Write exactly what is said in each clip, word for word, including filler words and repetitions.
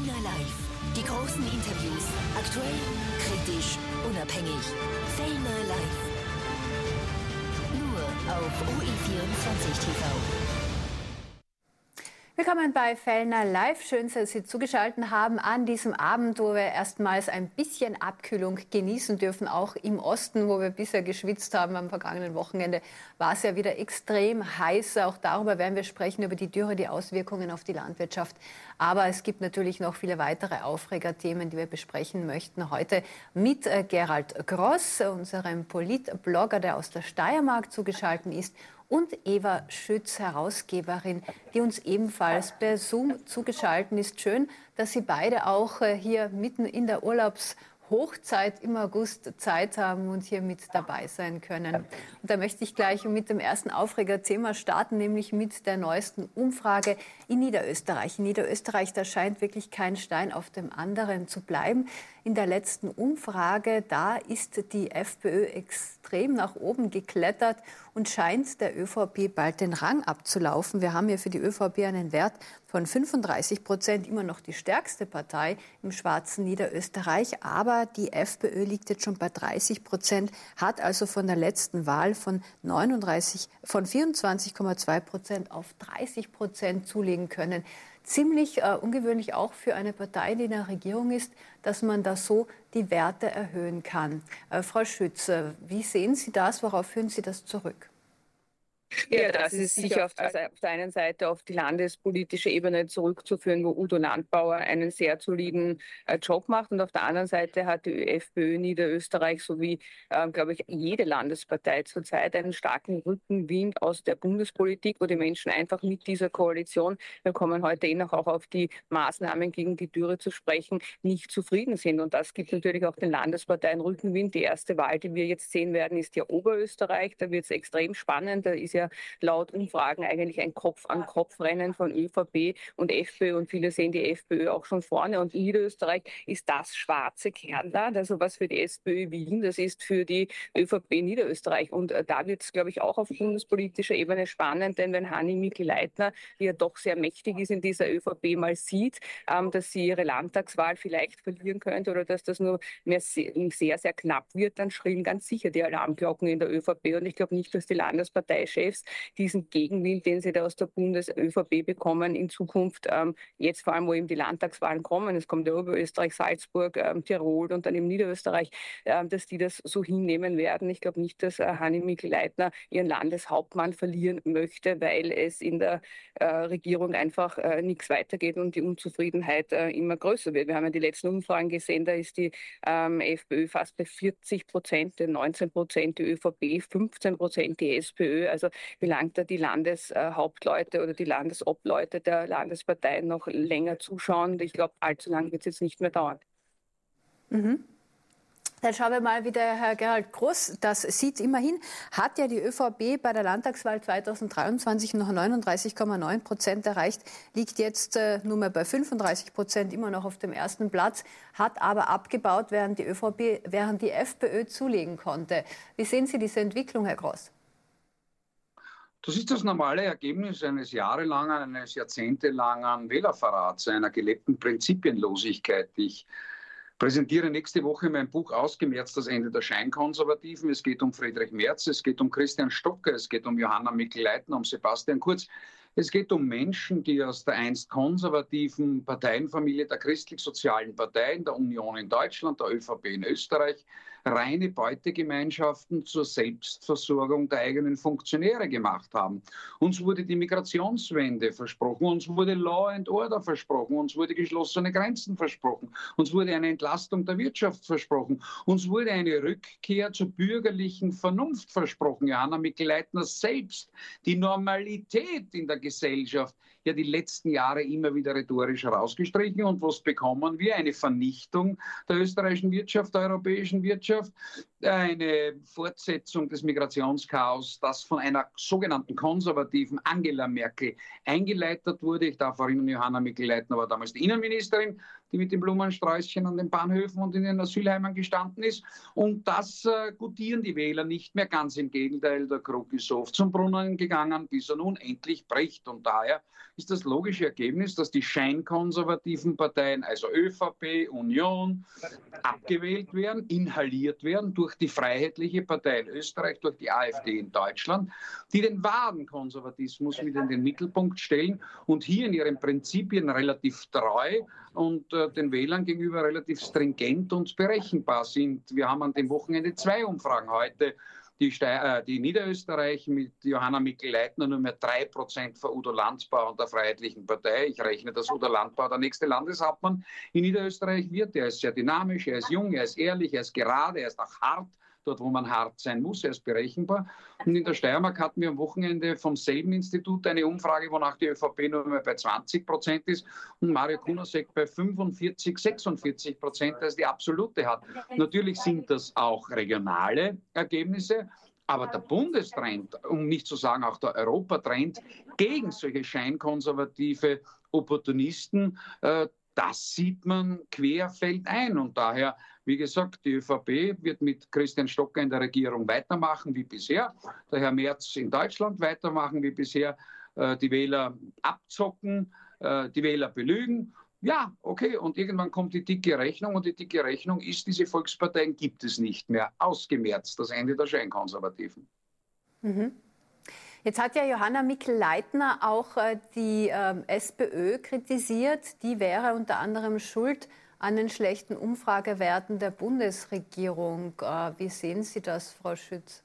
Fellner Live. Die großen Interviews. Aktuell, kritisch, unabhängig. Fellner Live. Nur auf O E vierundzwanzig T V. Willkommen bei Fellner Live. Schön, dass Sie zugeschaltet haben an diesem Abend, wo wir erstmals ein bisschen Abkühlung genießen dürfen, auch im Osten, wo wir bisher geschwitzt haben. Am vergangenen Wochenende war es ja wieder extrem heiß. Auch darüber werden wir sprechen, über die Dürre, die Auswirkungen auf die Landwirtschaft. Aber es gibt natürlich noch viele weitere Aufregerthemen, die wir besprechen möchten. Heute mit äh, Gerald Gross, unserem Politblogger, der aus der Steiermark zugeschaltet ist, und Eva Schütz, Herausgeberin, die uns ebenfalls per Zoom zugeschaltet ist. Schön, dass Sie beide auch hier mitten in der Urlaubshochzeit im August Zeit haben und hier mit dabei sein können. Und da möchte ich gleich mit dem ersten Aufregerthema starten, nämlich mit der neuesten Umfrage in Niederösterreich. In Niederösterreich, da scheint wirklich kein Stein auf dem anderen zu bleiben. In der letzten Umfrage, da ist die FPÖ extrem nach oben geklettert und scheint der ÖVP bald den Rang abzulaufen. Wir haben hier für die ÖVP einen Wert von fünfunddreißig Prozent, immer noch die stärkste Partei im schwarzen Niederösterreich. Aber die FPÖ liegt jetzt schon bei dreißig Prozent, hat also von der letzten Wahl von, neununddreißig, von vierundzwanzig Komma zwei Prozent auf dreißig Prozent zulegen können. Ziemlich äh, ungewöhnlich auch für eine Partei, die in der Regierung ist, dass man da so die Werte erhöhen kann. Äh, Frau Schütz, äh, wie sehen Sie das? Worauf führen Sie das zurück? Ja, das ist sicher auf der, auf der einen Seite auf die landespolitische Ebene zurückzuführen, wo Udo Landbauer einen sehr soliden äh, Job macht. Und auf der anderen Seite hat die FPÖ Niederösterreich sowie, äh, glaube ich, jede Landespartei zurzeit einen starken Rückenwind aus der Bundespolitik, wo die Menschen einfach mit dieser Koalition, wir kommen heute eh noch auch auf die Maßnahmen gegen die Dürre zu sprechen, nicht zufrieden sind. Und das gibt natürlich auch den Landesparteien Rückenwind. Die erste Wahl, die wir jetzt sehen werden, ist ja Oberösterreich. Da wird es extrem spannend. Da ist ja laut Umfragen eigentlich ein Kopf-an-Kopf-Rennen von ÖVP und FPÖ, und viele sehen die FPÖ auch schon vorne. Und in Niederösterreich ist das schwarze Kernland, also was für die SPÖ Wien, das ist für die ÖVP Niederösterreich. Und äh, da wird es, glaube ich, auch auf bundespolitischer Ebene spannend, denn wenn Hanni Mikl-Leitner, die ja doch sehr mächtig ist in dieser ÖVP, mal sieht, ähm, dass sie ihre Landtagswahl vielleicht verlieren könnte oder dass das nur mehr sehr, sehr, sehr knapp wird, dann schrillen ganz sicher die Alarmglocken in der ÖVP. Und ich glaube nicht, dass die Landesparteichefs diesen Gegenwind, den sie da aus der Bundes-ÖVP bekommen, in Zukunft, ähm, jetzt vor allem, wo eben die Landtagswahlen kommen, es kommt ja Oberösterreich, Salzburg, ähm, Tirol und dann eben Niederösterreich, ähm, dass die das so hinnehmen werden. Ich glaube nicht, dass äh, Hanni Mikl-Leitner ihren Landeshauptmann verlieren möchte, weil es in der äh, Regierung einfach äh, nichts weitergeht und die Unzufriedenheit äh, immer größer wird. Wir haben ja die letzten Umfragen gesehen, da ist die ähm, FPÖ fast bei vierzig Prozent, neunzehn Prozent die ÖVP, fünfzehn Prozent die SPÖ. Also wie lange da die Landeshauptleute oder die Landesobleute der Landesparteien noch länger zuschauen. Ich glaube, allzu lange wird es jetzt nicht mehr dauern. Mhm. Dann schauen wir mal, wie der Herr Gerald Gross das sieht. Immerhin hat ja die ÖVP bei der Landtagswahl zweitausenddreiundzwanzig noch neununddreißig Komma neun Prozent erreicht, liegt jetzt äh, nur mehr bei fünfunddreißig Prozent, immer noch auf dem ersten Platz, hat aber abgebaut, während die ÖVP, während die FPÖ zulegen konnte. Wie sehen Sie diese Entwicklung, Herr Gross? Das ist das normale Ergebnis eines jahrelangen, eines jahrzehntelangen Wählerverrats, einer gelebten Prinzipienlosigkeit. Ich präsentiere nächste Woche mein Buch Ausgemerzt, das Ende der Scheinkonservativen. Es geht um Friedrich Merz, es geht um Christian Stocker, es geht um Johanna Mikl-Leitner, um Sebastian Kurz. Es geht um Menschen, die aus der einst konservativen Parteienfamilie der christlich-sozialen Parteien, der Union in Deutschland, der ÖVP in Österreich, reine Beutegemeinschaften zur Selbstversorgung der eigenen Funktionäre gemacht haben. Uns wurde die Migrationswende versprochen, uns wurde Law and Order versprochen, uns wurde geschlossene Grenzen versprochen, uns wurde eine Entlastung der Wirtschaft versprochen, uns wurde eine Rückkehr zur bürgerlichen Vernunft versprochen. Johanna Mikl-Leitner selbst, die Normalität in der Gesellschaft, ja die letzten Jahre immer wieder rhetorisch herausgestrichen. Und was bekommen wir? Eine Vernichtung der österreichischen Wirtschaft, der europäischen Wirtschaft. eine Fortsetzung des Migrationschaos, das von einer sogenannten konservativen Angela Merkel eingeleitet wurde. Ich darf erinnern, Johanna Mikl-Leitner war damals die Innenministerin, die mit den Blumensträußchen an den Bahnhöfen und in den Asylheimen gestanden ist. Und das äh, gutieren die Wähler nicht mehr. Ganz im Gegenteil, der Krug ist so oft zum Brunnen gegangen, bis er nun endlich bricht. Und daher ist das logische Ergebnis, dass die scheinkonservativen Parteien, also ÖVP, Union, abgewählt werden, inhaliert werden durch die Freiheitliche Partei in Österreich, durch die AfD in Deutschland, die den wahren Konservatismus wieder in den Mittelpunkt stellen und hier in ihren Prinzipien relativ treu und äh, den Wählern gegenüber relativ stringent und berechenbar sind. Wir haben an dem Wochenende zwei Umfragen heute. Die, Stey- äh, die Niederösterreich mit Johanna Mikl-Leitner nur mehr drei Prozent vor Udo Landbauer und der Freiheitlichen Partei. Ich rechne, dass Udo Landbauer der nächste Landeshauptmann in Niederösterreich wird. Er ist sehr dynamisch, er ist jung, er ist ehrlich, er ist gerade, er ist auch hart. Dort, wo man hart sein muss, er ist berechenbar. Und in der Steiermark hatten wir am Wochenende vom selben Institut eine Umfrage, wonach die ÖVP nur mehr bei zwanzig Prozent ist und Mario Kunasek bei fünfundvierzig, sechsundvierzig Prozent, also die absolute hat. Natürlich sind das auch regionale Ergebnisse, aber der Bundestrend, um nicht zu sagen auch der Europatrend, gegen solche scheinkonservative Opportunisten, äh, das sieht man querfeldein. Und daher, wie gesagt, die ÖVP wird mit Christian Stocker in der Regierung weitermachen wie bisher. Der Herr Merz in Deutschland weitermachen wie bisher. Äh, die Wähler abzocken, äh, die Wähler belügen. Ja, okay, und irgendwann kommt die dicke Rechnung und die dicke Rechnung ist, diese Volksparteien gibt es nicht mehr. Ausgemerzt, das Ende der Scheinkonservativen. Mhm. Jetzt hat ja Johanna Mikl-Leitner auch äh, die äh, SPÖ kritisiert. Die wäre unter anderem schuld an den schlechten Umfragewerten der Bundesregierung. Äh, wie sehen Sie das, Frau Schütz?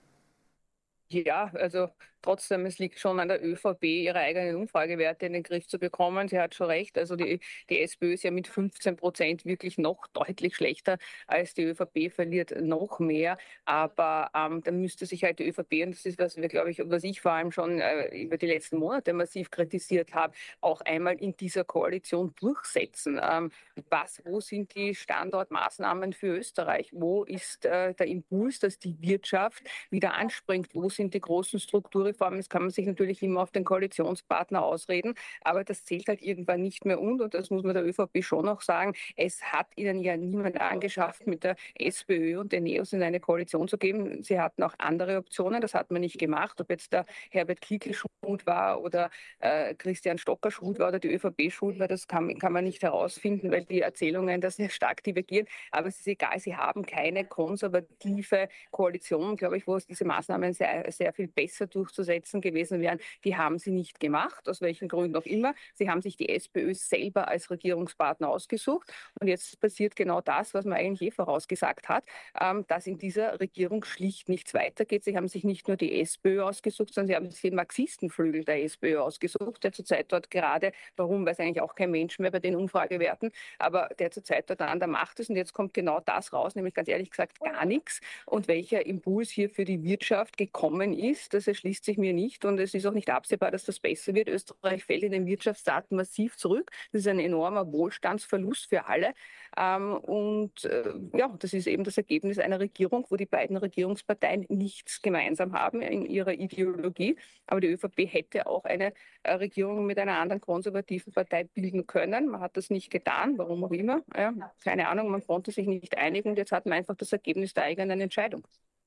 Ja, also trotzdem, es liegt schon an der ÖVP, ihre eigenen Umfragewerte in den Griff zu bekommen. Sie hat schon recht. Also die, die SPÖ ist ja mit fünfzehn Prozent wirklich noch deutlich schlechter als die ÖVP, verliert noch mehr. Aber ähm, dann müsste sich halt die ÖVP, und das ist, was wir, glaube ich, was ich vor allem schon äh, über die letzten Monate massiv kritisiert habe, auch einmal in dieser Koalition durchsetzen. Ähm, was, wo sind die Standortmaßnahmen für Österreich? Wo ist äh, der Impuls, dass die Wirtschaft wieder anspringt? Wo sind die großen Strukturreformen? Das kann man sich natürlich immer auf den Koalitionspartner ausreden, aber das zählt halt irgendwann nicht mehr und, und das muss man der ÖVP schon auch sagen, es hat ihnen ja niemand angeschafft, mit der SPÖ und den NEOS in eine Koalition zu geben. Sie hatten auch andere Optionen, das hat man nicht gemacht, ob jetzt der Herbert Kickl schuld war oder äh, Christian Stocker schuld war oder die ÖVP schuld war, das kann, kann man nicht herausfinden, weil die Erzählungen da sehr stark divergieren, aber es ist egal, sie haben keine konservative Koalition, glaube ich, wo es diese Maßnahmen sehr, sehr viel besser durchzusetzen gewesen wären. Die haben sie nicht gemacht, aus welchen Gründen auch immer. Sie haben sich die SPÖ selber als Regierungspartner ausgesucht. Und jetzt passiert genau das, was man eigentlich eh vorausgesagt hat, ähm, dass in dieser Regierung schlicht nichts weitergeht. Sie haben sich nicht nur die SPÖ ausgesucht, sondern sie haben sich den Marxistenflügel der SPÖ ausgesucht, der zurzeit dort gerade, warum, weiß eigentlich auch kein Mensch mehr bei den Umfragewerten, aber der zurzeit dort an der Macht ist. Und jetzt kommt genau das raus, nämlich ganz ehrlich gesagt gar nichts. Und welcher Impuls hier für die Wirtschaft gekommen ist, das erschließt sich mir nicht und es ist auch nicht absehbar, dass das besser wird. Österreich fällt in den Wirtschaftsdaten massiv zurück. Das ist ein enormer Wohlstandsverlust für alle. Ähm, und äh, ja, das ist eben das Ergebnis einer Regierung, wo die beiden Regierungsparteien nichts gemeinsam haben in ihrer Ideologie. Aber die ÖVP hätte auch eine äh, Regierung mit einer anderen konservativen Partei bilden können. Man hat das nicht getan, warum auch immer. Ja, keine Ahnung, man konnte sich nicht einigen und jetzt hat man einfach das Ergebnis der eigenen Entscheidung.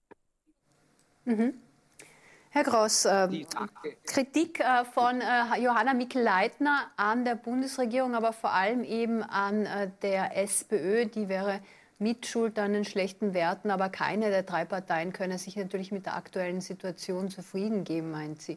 Mhm. Herr Gross, äh, Kritik äh, von äh, Johanna Mikl-Leitner an der Bundesregierung, aber vor allem eben an äh, der SPÖ, die wäre mitschuld an den schlechten Werten, aber keine der drei Parteien könne sich natürlich mit der aktuellen Situation zufrieden geben, meint sie.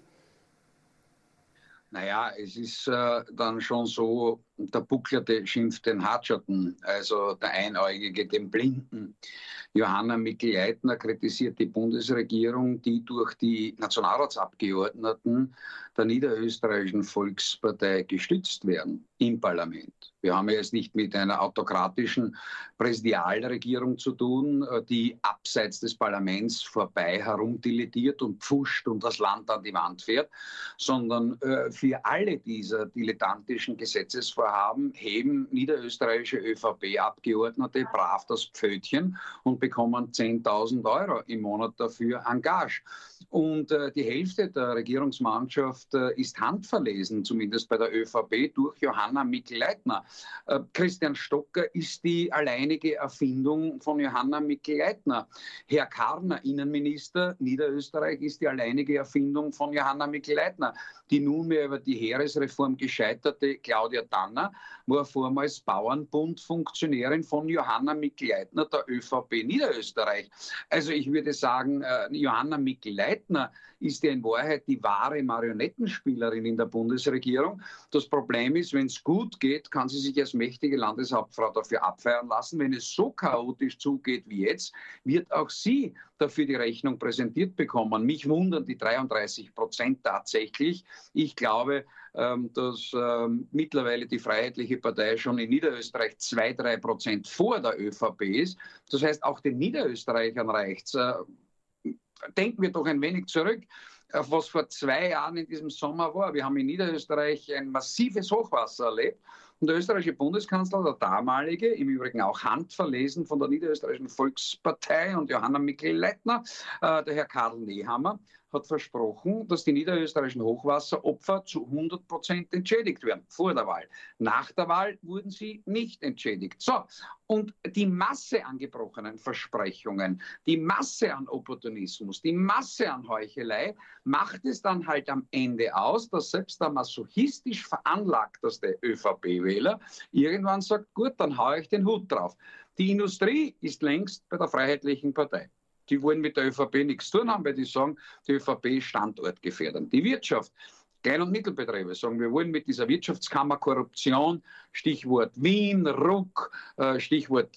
Naja, es ist äh, dann schon so, der Bucklerte schimpft den Hartschatten, also der Einäugige den Blinden. Johanna Mikl-Leitner kritisiert die Bundesregierung, die durch die Nationalratsabgeordneten der Niederösterreichischen Volkspartei gestützt werden im Parlament. Wir haben ja jetzt nicht mit einer autokratischen Präsidialregierung zu tun, die abseits des Parlaments vorbei herumdilettiert und pfuscht und das Land an die Wand fährt, sondern äh, für alle dieser dilettantischen Gesetzesvorhaben haben, heben niederösterreichische ÖVP-Abgeordnete brav das Pfötchen und bekommen zehntausend Euro im Monat dafür Engage. Und äh, die Hälfte der Regierungsmannschaft äh, ist handverlesen, zumindest bei der ÖVP, durch Johanna Mikl-Leitner. Äh, Christian Stocker ist die alleinige Erfindung von Johanna Mikl-Leitner. Herr Karner, Innenminister Niederösterreich, ist die alleinige Erfindung von Johanna Mikl-Leitner. Die nunmehr über die Heeresreform gescheiterte Claudia Tanner war vormals Bauernbund-Funktionärin von Johanna Mikl-Leitner, der ÖVP Niederösterreich. Also ich würde sagen, äh, Johanna Mikl-Leitner ist ja in Wahrheit die wahre Marionettenspielerin in der Bundesregierung. Das Problem ist, wenn es gut geht, kann sie sich als mächtige Landeshauptfrau dafür abfeiern lassen. Wenn es so chaotisch zugeht wie jetzt, wird auch sie dafür die Rechnung präsentiert bekommen. Mich wundern die dreiunddreißig Prozent tatsächlich. Ich glaube, ähm, dass ähm, mittlerweile die Freiheitliche Partei schon in Niederösterreich zwei, drei Prozent vor der ÖVP ist. Das heißt, auch den Niederösterreichern reicht es. Äh, denken wir doch ein wenig zurück, auf was vor zwei Jahren in diesem Sommer war. Wir haben in Niederösterreich ein massives Hochwasser erlebt. Und der österreichische Bundeskanzler, der damalige, im Übrigen auch handverlesen von der Niederösterreichischen Volkspartei und Johanna Mikl-Leitner, äh, der Herr Karl Nehammer, hat versprochen, dass die niederösterreichischen Hochwasseropfer zu hundert Prozent entschädigt werden, vor der Wahl. Nach der Wahl wurden sie nicht entschädigt. So, und die Masse an gebrochenen Versprechungen, die Masse an Opportunismus, die Masse an Heuchelei macht es dann halt am Ende aus, dass selbst der masochistisch veranlagteste ÖVP-Wähler irgendwann sagt, gut, dann haue ich den Hut drauf. Die Industrie ist längst bei der Freiheitlichen Partei. Die wollen mit der ÖVP nichts tun haben, weil die sagen, die ÖVP ist standortgefährdend. Die Wirtschaft, Klein- und Mittelbetriebe sagen, wir wollen mit dieser Wirtschaftskammer Korruption, Stichwort Wien, Ruck, Stichwort,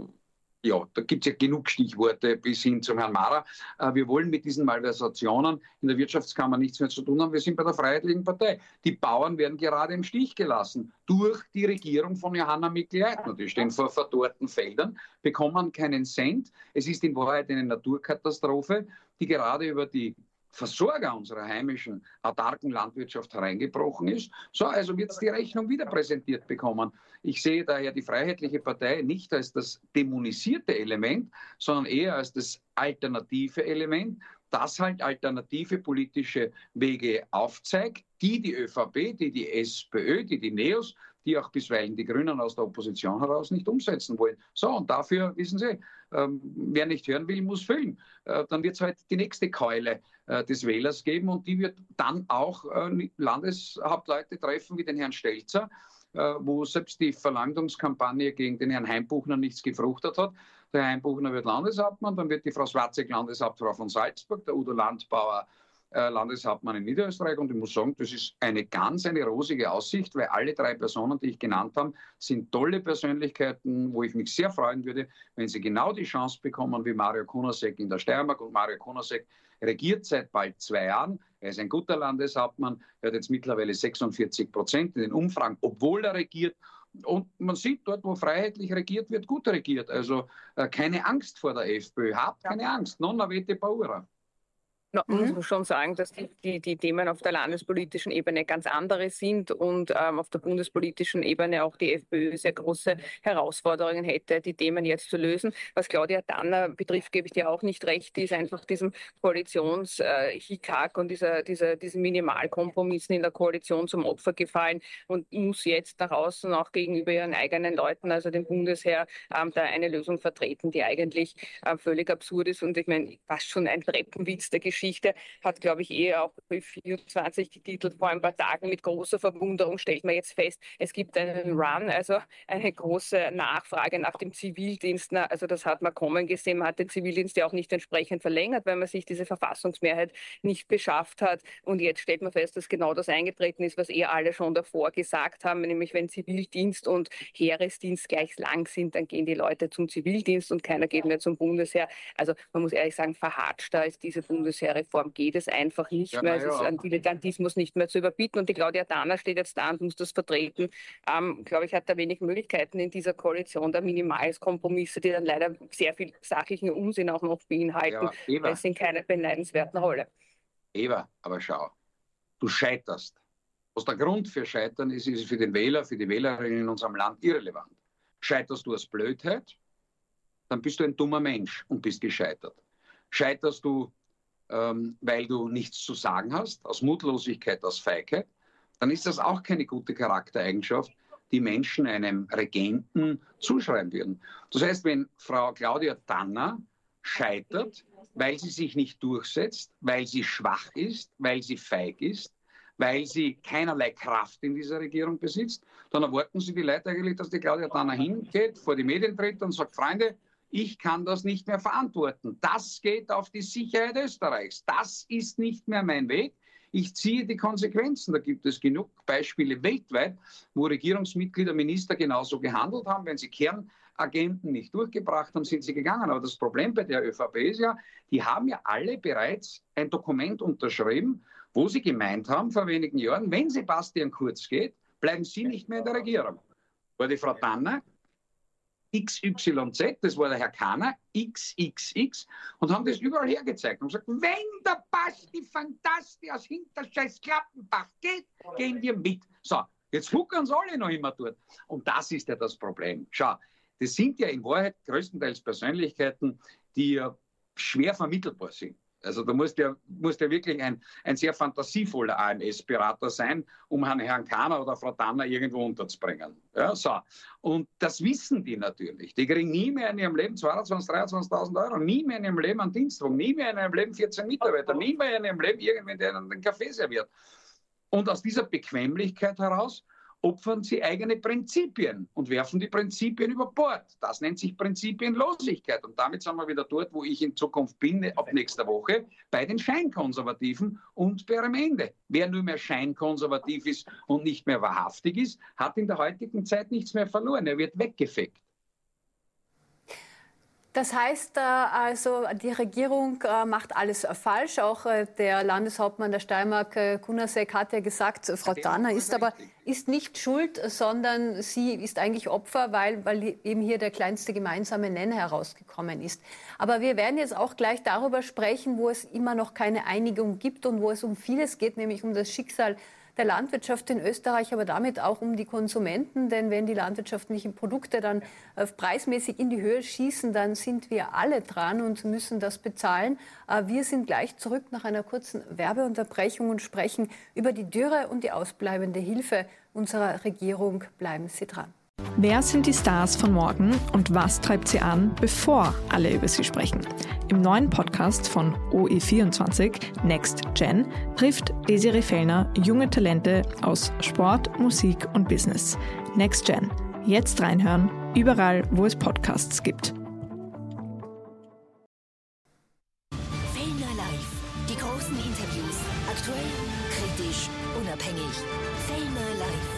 ja, da gibt es ja genug Stichworte bis hin zum Herrn Mara. Wir wollen mit diesen Malversationen in der Wirtschaftskammer nichts mehr zu tun haben. Wir sind bei der Freiheitlichen Partei. Die Bauern werden gerade im Stich gelassen durch die Regierung von Johanna Mikl-Leitner. Die stehen vor verdorrten Feldern, bekommen keinen Cent. Es ist in Wahrheit eine Naturkatastrophe, die gerade über die Versorger unserer heimischen, autarken Landwirtschaft hereingebrochen ist. So, also wird es die Rechnung wieder präsentiert bekommen. Ich sehe daher die Freiheitliche Partei nicht als das dämonisierte Element, sondern eher als das alternative Element, das halt alternative politische Wege aufzeigt, die die ÖVP, die die SPÖ, die die NEOS, die auch bisweilen die Grünen aus der Opposition heraus nicht umsetzen wollen. So, und dafür, wissen Sie, ähm, wer nicht hören will, muss füllen. Äh, dann wird es halt die nächste Keule äh, des Wählers geben und die wird dann auch äh, Landeshauptleute treffen wie den Herrn Stelzer, äh, wo selbst die Verleumdungskampagne gegen den Herrn Heimbuchner nichts gefruchtet hat. Der Herr Heimbuchner wird Landeshauptmann, dann wird die Frau Swarzek Landeshauptfrau von Salzburg, der Udo Landbauer Landeshauptmann in Niederösterreich, und ich muss sagen, das ist eine ganz eine rosige Aussicht, weil alle drei Personen, die ich genannt habe, sind tolle Persönlichkeiten, wo ich mich sehr freuen würde, wenn sie genau die Chance bekommen wie Mario Kunasek in der Steiermark. Und Mario Kunasek regiert seit bald zwei Jahren. Er ist ein guter Landeshauptmann, er hat jetzt mittlerweile sechsundvierzig Prozent in den Umfragen, obwohl er regiert. Und man sieht dort, wo freiheitlich regiert wird, gut regiert. Also äh, keine Angst vor der FPÖ, habt keine Angst, non avete paura. No, mhm. muss man schon sagen, dass die, die, die Themen auf der landespolitischen Ebene ganz andere sind und ähm, auf der bundespolitischen Ebene auch die FPÖ sehr große Herausforderungen hätte, die Themen jetzt zu lösen. Was Claudia Tanner betrifft, gebe ich dir auch nicht recht, die ist einfach diesem Koalitions-Hickhack äh, und dieser, dieser, diesen Minimalkompromissen in der Koalition zum Opfer gefallen und muss jetzt nach außen auch gegenüber ihren eigenen Leuten, also dem Bundesheer, ähm, da eine Lösung vertreten, die eigentlich äh, völlig absurd ist und ich meine, fast schon ein Treppenwitz der Geschichte. Geschichte hat, glaube ich, eh auch Ö vierundzwanzig getitelt. Vor ein paar Tagen mit großer Verwunderung stellt man jetzt fest, es gibt einen Run, also eine große Nachfrage nach dem Zivildienst. Also das hat man kommen gesehen. Man hat den Zivildienst ja auch nicht entsprechend verlängert, weil man sich diese Verfassungsmehrheit nicht beschafft hat. Und jetzt stellt man fest, dass genau das eingetreten ist, was eh alle schon davor gesagt haben, nämlich wenn Zivildienst und Heeresdienst gleich lang sind, dann gehen die Leute zum Zivildienst und keiner geht mehr zum Bundesheer. Also man muss ehrlich sagen, verhatschter ist diese Bundesheer Reform geht es einfach nicht ja, mehr. Es ja. ist ein Dilettantismus nicht mehr zu überbieten. Und die Claudia Tanner steht jetzt da und muss das vertreten. Ähm, glaube ich, hat da wenig Möglichkeiten in dieser Koalition der Minimalkompromisse, die dann leider sehr viel sachlichen Unsinn auch noch beinhalten. Ja, Eva, das sind keine beneidenswerten Rolle. Eva, aber schau, du scheiterst Was der Grund für Scheitern ist, ist für den Wähler, für die Wählerinnen in unserem Land irrelevant. Scheiterst du aus Blödheit, dann bist du ein dummer Mensch und bist gescheitert. Scheiterst du, ähm, weil du nichts zu sagen hast, aus Mutlosigkeit, aus Feigheit, dann ist das auch keine gute Charaktereigenschaft, die Menschen einem Regenten zuschreiben würden. Das heißt, wenn Frau Claudia Tanner scheitert, weil sie sich nicht durchsetzt, weil sie schwach ist, weil sie feig ist, weil sie keinerlei Kraft in dieser Regierung besitzt, dann erwarten sie die Leute eigentlich, dass die Claudia Tanner hingeht, vor die Medien tritt und sagt, Freunde, ich kann das nicht mehr verantworten. Das geht auf die Sicherheit Österreichs. Das ist nicht mehr mein Weg. Ich ziehe die Konsequenzen. Da gibt es genug Beispiele weltweit, wo Regierungsmitglieder, Minister genauso gehandelt haben. Wenn sie Kernagenten nicht durchgebracht haben, sind sie gegangen. Aber das Problem bei der ÖVP ist ja, die haben ja alle bereits ein Dokument unterschrieben, wo sie gemeint haben vor wenigen Jahren, wenn Sebastian Kurz geht, bleiben sie nicht mehr in der Regierung. War die Frau Tanner X Y Z, das war der Herr Kahner, X X X, und haben das überall hergezeigt und gesagt, wenn der Basti Fantasti aus Hinterscheiß Klappenbach geht, gehen wir mit. So, jetzt huckern uns alle noch immer dort. Und das ist ja das Problem. Schau, das sind ja in Wahrheit größtenteils Persönlichkeiten, die ja schwer vermittelbar sind. Also da muss ja, muss ja wirklich ein, ein sehr fantasievoller A M S-Berater sein, um einen Herrn Kahner oder Frau Tanner irgendwo unterzubringen. Ja, so. Und das wissen die natürlich. Die kriegen nie mehr in ihrem Leben zweiundzwanzigtausend, dreiundzwanzigtausend Euro, nie mehr in ihrem Leben einen Dienstwagen, nie mehr in ihrem Leben vierzehn Mitarbeiter, nie mehr in ihrem Leben irgendwen, der ihnen den Kaffee serviert. Und aus dieser Bequemlichkeit heraus opfern sie eigene Prinzipien und werfen die Prinzipien über Bord. Das nennt sich Prinzipienlosigkeit. Und damit sind wir wieder dort, wo ich in Zukunft bin, ab nächster Woche, bei den Scheinkonservativen und bei ihrem Ende. Wer nur mehr scheinkonservativ ist und nicht mehr wahrhaftig ist, hat in der heutigen Zeit nichts mehr verloren. Er wird weggefegt. Das heißt also, die Regierung macht alles falsch. Auch der Landeshauptmann der Steiermark, Kunasek, hat ja gesagt, Frau Tanner ist aber ist nicht schuld, sondern sie ist eigentlich Opfer, weil, weil eben hier der kleinste gemeinsame Nenner herausgekommen ist. Aber wir werden jetzt auch gleich darüber sprechen, wo es immer noch keine Einigung gibt und wo es um vieles geht, nämlich um das Schicksal der Landwirtschaft in Österreich, aber damit auch um die Konsumenten. Denn wenn die landwirtschaftlichen Produkte dann äh, preismäßig in die Höhe schießen, dann sind wir alle dran und müssen das bezahlen. Äh, wir sind gleich zurück nach einer kurzen Werbeunterbrechung und sprechen über die Dürre und die ausbleibende Hilfe unserer Regierung. Bleiben Sie dran. Wer sind die Stars von morgen und was treibt sie an, bevor alle über sie sprechen? Im neuen Podcast von O E vierundzwanzig, Next Gen, trifft Desiree Fellner junge Talente aus Sport, Musik und Business. Next Gen. Jetzt reinhören, überall, wo es Podcasts gibt. Fellner Live. Die großen Interviews. Aktuell, kritisch, unabhängig. Fellner Live.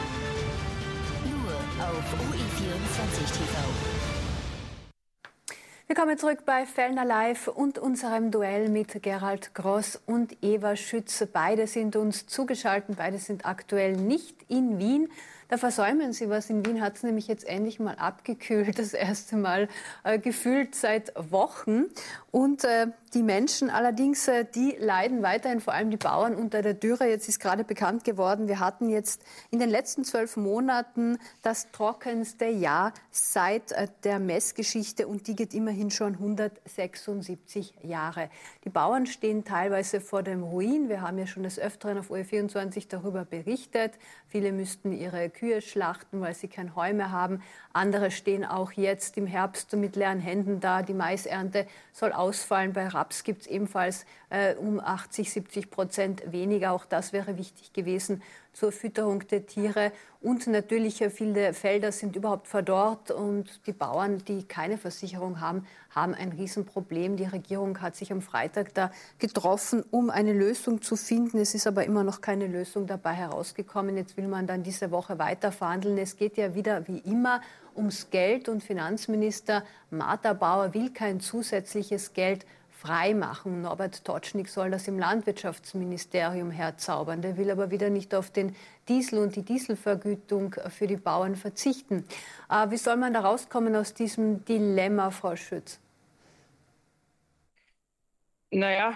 Auf O E vierundzwanzig T V. Willkommen zurück bei Fellner Live und unserem Duell mit Gerald Gross und Eva Schütz. Beide sind uns zugeschaltet, beide sind aktuell nicht in Wien. Da versäumen Sie was. In Wien hat es nämlich jetzt endlich mal abgekühlt, das erste Mal äh, gefühlt seit Wochen. Und äh, die Menschen allerdings, äh, die leiden weiterhin, vor allem die Bauern unter der Dürre. Jetzt ist gerade bekannt geworden, wir hatten jetzt in den letzten zwölf Monaten das trockenste Jahr seit äh, der Messgeschichte und die geht immerhin schon hundertsechsundsiebzig Jahre. Die Bauern stehen teilweise vor dem Ruin. Wir haben ja schon des Öfteren auf O E vierundzwanzig darüber berichtet. Viele müssten ihre Kühe schlachten, weil sie kein Heu mehr haben. Andere stehen auch jetzt im Herbst mit leeren Händen da. Die Maisernte soll ausfallen. Bei Raps gibt es ebenfalls äh, um achtzig, siebzig Prozent weniger. Auch das wäre wichtig gewesen zur Fütterung der Tiere. Und natürlich viele Felder sind überhaupt verdorrt und die Bauern, die keine Versicherung haben, haben ein Riesenproblem. Die Regierung hat sich am Freitag da getroffen, um eine Lösung zu finden. Es ist aber immer noch keine Lösung dabei herausgekommen. Jetzt will man dann diese Woche weiter verhandeln. Es geht ja wieder wie immer ums Geld und Finanzminister Martha Bauer will kein zusätzliches Geld freimachen. Norbert Totschnig soll das im Landwirtschaftsministerium herzaubern. Der will aber wieder nicht auf den Diesel und die Dieselvergütung für die Bauern verzichten. Äh, wie soll man da rauskommen aus diesem Dilemma, Frau Schütz? Naja,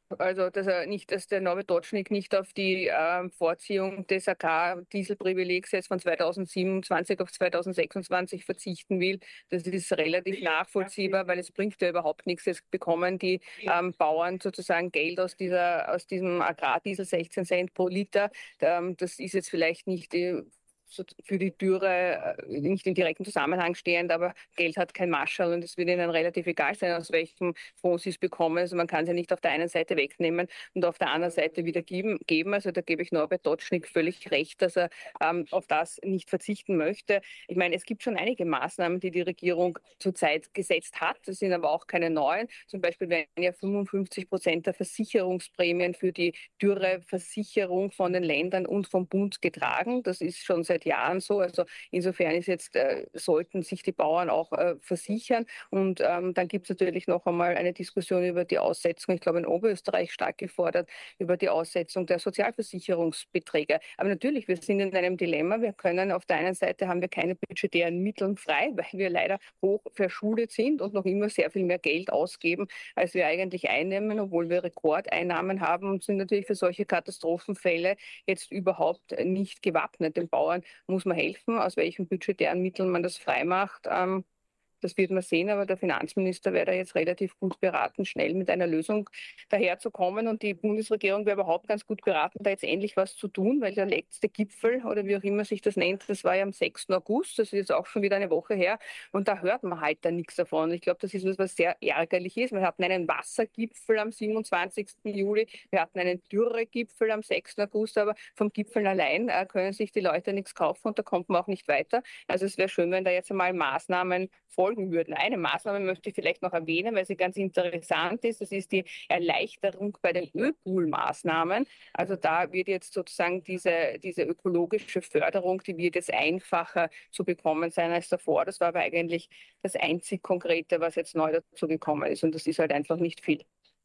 Also, dass er nicht, dass der Norbert Dotschnig nicht auf die äh, Vorziehung des Agrardieselprivilegs jetzt von zweitausendsiebenundzwanzig auf zweitausendsechsundzwanzig verzichten will, das ist relativ nachvollziehbar, weil es bringt ja überhaupt nichts. Es bekommen die ähm, Bauern sozusagen Geld aus dieser, aus diesem Agrardiesel, sechzehn Cent pro Liter. Ähm, das ist jetzt vielleicht nicht die für die Dürre nicht im direkten Zusammenhang stehend, aber Geld hat kein Marschall und es wird ihnen relativ egal sein, aus welchem Fonds sie es bekommen. Also man kann sie nicht auf der einen Seite wegnehmen und auf der anderen Seite wieder geben. geben. Also da gebe ich Norbert Dotschnig völlig recht, dass er ähm, auf das nicht verzichten möchte. Ich meine, es gibt schon einige Maßnahmen, die die Regierung zurzeit gesetzt hat. Das sind aber auch keine neuen. Zum Beispiel werden ja fünfundfünfzig Prozent der Versicherungsprämien für die Dürreversicherung von den Ländern und vom Bund getragen. Das ist schon seit Jahren so. Also insofern ist jetzt, äh, sollten sich die Bauern auch äh, versichern. Und ähm, dann gibt es natürlich noch einmal eine Diskussion über die Aussetzung, ich glaube in Oberösterreich stark gefordert, über die Aussetzung der Sozialversicherungsbeträge. Aber natürlich, wir sind in einem Dilemma. Wir können auf der einen Seite haben wir keine budgetären Mittel frei, weil wir leider hoch verschuldet sind und noch immer sehr viel mehr Geld ausgeben, als wir eigentlich einnehmen, obwohl wir Rekordeinnahmen haben und sind natürlich für solche Katastrophenfälle jetzt überhaupt nicht gewappnet. Den Bauern muss man helfen, aus welchen budgetären Mitteln man das freimacht. Ähm, das wird man sehen, aber der Finanzminister wäre da jetzt relativ gut beraten, schnell mit einer Lösung daherzukommen. Und die Bundesregierung wäre überhaupt ganz gut beraten, da jetzt endlich was zu tun, weil der letzte Gipfel oder wie auch immer sich das nennt, das war ja am sechsten August, das ist jetzt auch schon wieder eine Woche her. Und da hört man halt dann nichts davon. Ich glaube, das ist was, was sehr ärgerlich ist. Wir hatten einen Wassergipfel am siebenundzwanzigsten Juli, wir hatten einen Dürregipfel am sechsten August, aber vom Gipfel allein äh, können sich die Leute nichts kaufen und da kommt man auch nicht weiter. Also es wäre schön, wenn da jetzt einmal Maßnahmen folgen würden. Eine Maßnahme möchte ich vielleicht noch erwähnen, weil sie ganz interessant ist. Das ist die Erleichterung bei den Öpool-Maßnahmen. Also da wird jetzt sozusagen diese, diese ökologische Förderung, die wird jetzt einfacher zu bekommen sein als davor. Das war aber eigentlich das einzig Konkrete, was jetzt neu dazu gekommen ist. Und das ist halt einfach nicht viel.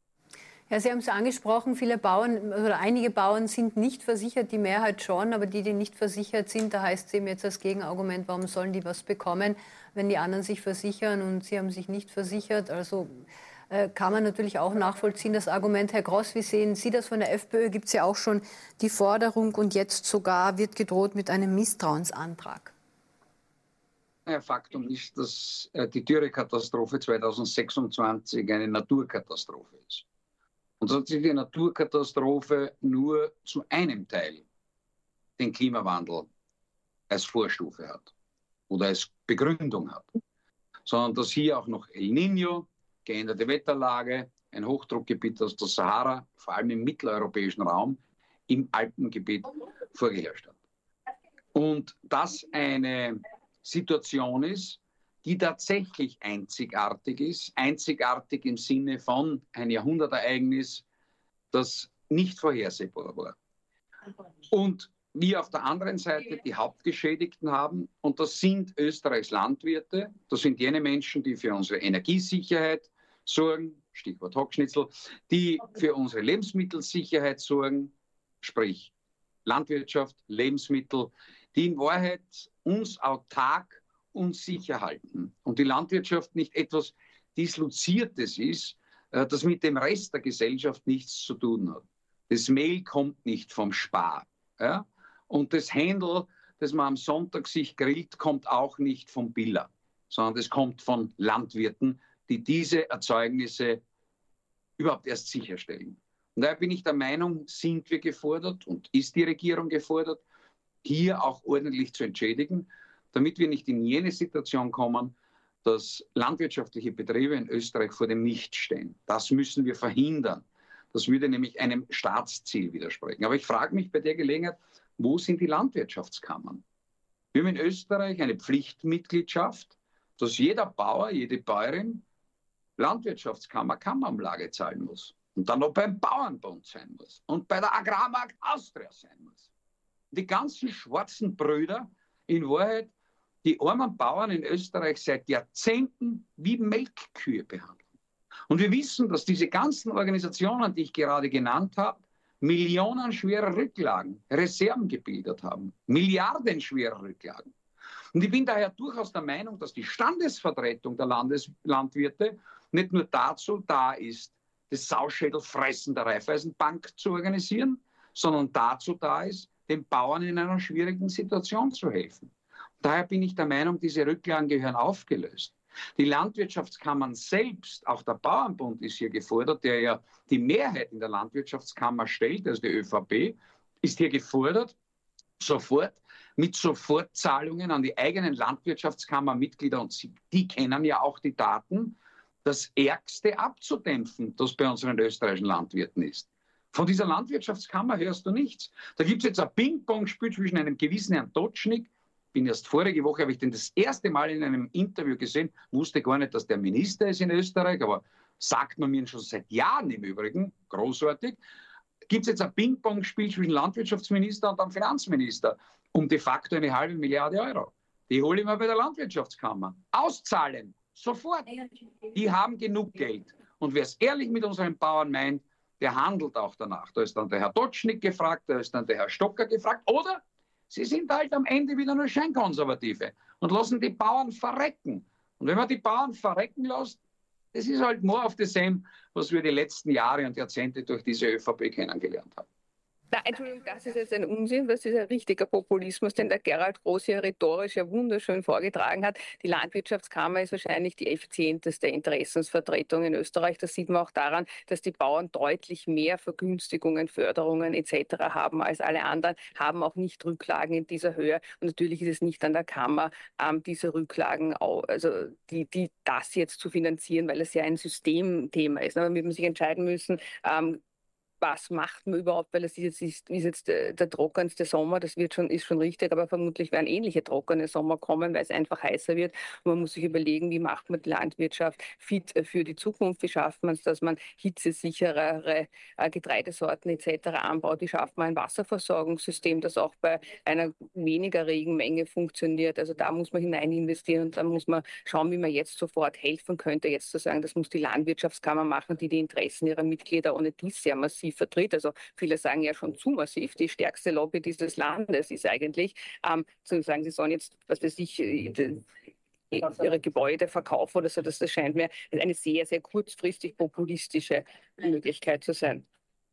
Ja, Sie haben es angesprochen, viele Bauern oder einige Bauern sind nicht versichert, die Mehrheit schon, aber die, die nicht versichert sind, da heißt es eben jetzt als Gegenargument, warum sollen die was bekommen, wenn die anderen sich versichern und sie haben sich nicht versichert. Also äh, kann man natürlich auch nachvollziehen, das Argument. Herr Gross, wie sehen Sie das? Von der FPÖ gibt es ja auch schon die Forderung und jetzt sogar wird gedroht mit einem Misstrauensantrag. Ja, Faktum ist, dass äh, die Dürrekatastrophe zweitausendsechsundzwanzig eine Naturkatastrophe ist. Und dass die Naturkatastrophe nur zu einem Teil den Klimawandel als Vorstufe hat oder als Begründung hat, sondern dass hier auch noch El Niño, geänderte Wetterlage, ein Hochdruckgebiet aus der Sahara, vor allem im mitteleuropäischen Raum, im Alpengebiet vorgeherrscht hat. Und das eine Situation ist, die tatsächlich einzigartig ist, einzigartig im Sinne von ein Jahrhundertereignis, das nicht vorhersehbar war. Und wir auf der anderen Seite die Hauptgeschädigten haben, und das sind Österreichs Landwirte, das sind jene Menschen, die für unsere Energiesicherheit sorgen, Stichwort Hockschnitzel, die für unsere Lebensmittelsicherheit sorgen, sprich Landwirtschaft, Lebensmittel, die in Wahrheit uns autark und sicher halten. Und die Landwirtschaft nicht etwas Disloziertes ist, das mit dem Rest der Gesellschaft nichts zu tun hat. Das Mehl kommt nicht vom Spar. Ja? Und das Händel, das man am Sonntag sich grillt, kommt auch nicht vom Biller, sondern das kommt von Landwirten, die diese Erzeugnisse überhaupt erst sicherstellen. Und daher bin ich der Meinung, sind wir gefordert und ist die Regierung gefordert, hier auch ordentlich zu entschädigen, damit wir nicht in jene Situation kommen, dass landwirtschaftliche Betriebe in Österreich vor dem Nichts stehen. Das müssen wir verhindern. Das würde nämlich einem Staatsziel widersprechen. Aber ich frage mich bei der Gelegenheit, wo sind die Landwirtschaftskammern? Wir haben in Österreich eine Pflichtmitgliedschaft, dass jeder Bauer, jede Bäuerin Landwirtschaftskammer, Kammerumlage zahlen muss. Und dann noch beim Bauernbund sein muss. Und bei der Agrarmarkt Austria sein muss. Die ganzen schwarzen Brüder in Wahrheit die armen Bauern in Österreich seit Jahrzehnten wie Melkkühe behandeln. Und wir wissen, dass diese ganzen Organisationen, die ich gerade genannt habe, millionenschwere Rücklagen, Reserven gebildet haben, milliardenschwere Rücklagen. Und ich bin daher durchaus der Meinung, dass die Standesvertretung der Landeslandwirte nicht nur dazu da ist, das Sauschädelfressen der Raiffeisenbank zu organisieren, sondern dazu da ist, den Bauern in einer schwierigen Situation zu helfen. Daher bin ich der Meinung, diese Rücklagen gehören aufgelöst. Die Landwirtschaftskammern selbst, auch der Bauernbund ist hier gefordert, der ja die Mehrheit in der Landwirtschaftskammer stellt, also die ÖVP, ist hier gefordert, sofort mit Sofortzahlungen an die eigenen Landwirtschaftskammermitglieder, und die kennen ja auch die Daten, das Ärgste abzudämpfen, das bei unseren österreichischen Landwirten ist. Von dieser Landwirtschaftskammer hörst du nichts. Da gibt es jetzt ein Ping-Pong-Spiel zwischen einem gewissen Herrn Totschnig. Bin erst vorige Woche, habe ich den das erste Mal in einem Interview gesehen, wusste gar nicht, dass der Minister ist in Österreich, aber sagt man mir schon seit Jahren im Übrigen, großartig. Gibt es jetzt ein Ping-Pong-Spiel zwischen Landwirtschaftsminister und dem Finanzminister um de facto eine halbe Milliarde Euro. Die hole ich mir bei der Landwirtschaftskammer. Auszahlen, sofort. Die haben genug Geld. Und wer es ehrlich mit unseren Bauern meint, der handelt auch danach. Da ist dann der Herr Totschnig gefragt, da ist dann der Herr Stocker gefragt. Oder sie sind halt am Ende wieder nur Scheinkonservative und lassen die Bauern verrecken. Und wenn man die Bauern verrecken lässt, das ist halt more of the same, was wir die letzten Jahre und Jahrzehnte durch diese ÖVP kennengelernt haben. Na, Entschuldigung, das ist jetzt ein Unsinn, das ist ein richtiger Populismus, den der Gerald Groß hier rhetorisch ja wunderschön vorgetragen hat. Die Landwirtschaftskammer ist wahrscheinlich die effizienteste Interessensvertretung in Österreich. Das sieht man auch daran, dass die Bauern deutlich mehr Vergünstigungen, Förderungen et cetera haben als alle anderen, haben auch nicht Rücklagen in dieser Höhe. Und natürlich ist es nicht an der Kammer, ähm, diese Rücklagen, auch, also die, die das jetzt zu finanzieren, weil es ja ein Systemthema ist. Da wird man sich entscheiden müssen, ähm, was macht man überhaupt, weil es ist jetzt, ist, ist jetzt der, der trockenste Sommer, das wird schon, ist schon richtig, aber vermutlich werden ähnliche trockene Sommer kommen, weil es einfach heißer wird. Und man muss sich überlegen, wie macht man die Landwirtschaft fit für die Zukunft, wie schafft man es, dass man hitzesicherere äh, Getreidesorten et cetera anbaut, wie schafft man ein Wasserversorgungssystem, das auch bei einer weniger Regenmenge funktioniert. Also da muss man hinein investieren und da muss man schauen, wie man jetzt sofort helfen könnte, jetzt zu sagen, das muss die Landwirtschaftskammer machen, die die Interessen ihrer Mitglieder ohne dies sehr massiv vertritt. Also viele sagen ja schon zu massiv. Die stärkste Lobby dieses Landes ist eigentlich, ähm, zu sagen, sie sollen jetzt, was weiß ich, die, ihre Gebäude verkaufen oder so. Das, das scheint mir eine sehr, sehr kurzfristig populistische Möglichkeit zu sein.